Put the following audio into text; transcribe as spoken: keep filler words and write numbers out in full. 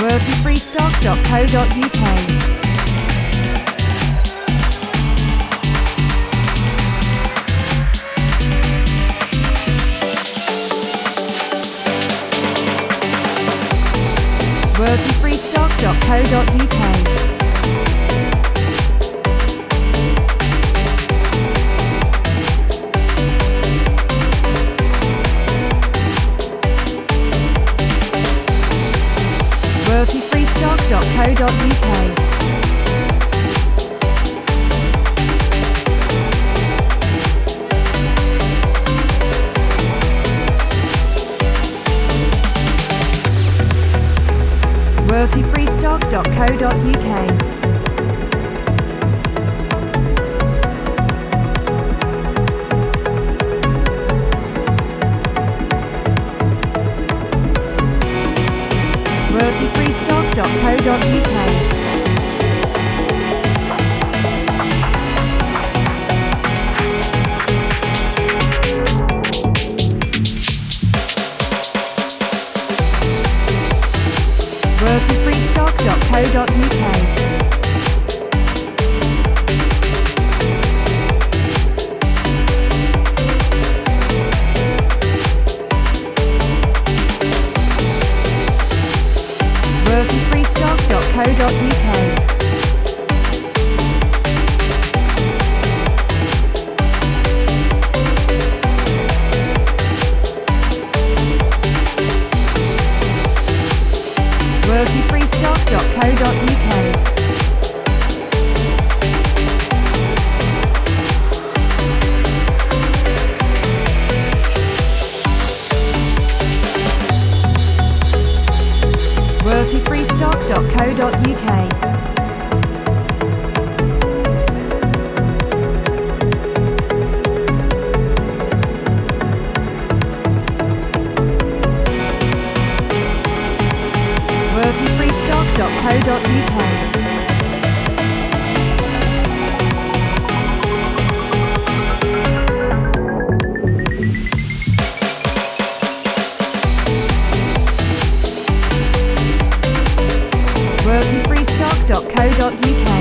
royalty free stock dot co dot U K. royalty free stock dot co dot U K. royalty free stock dot co dot U K. royalty free stock dot co dot U K. royalty free stock dot co dot U K. royalty free stock dot co dot U K. royalty free stock dot co dot U K. royalty free stock dot co dot U K. royalty free stock dot co dot U K. royalty free stock dot co dot U K. royalty free stock dot co dot U K.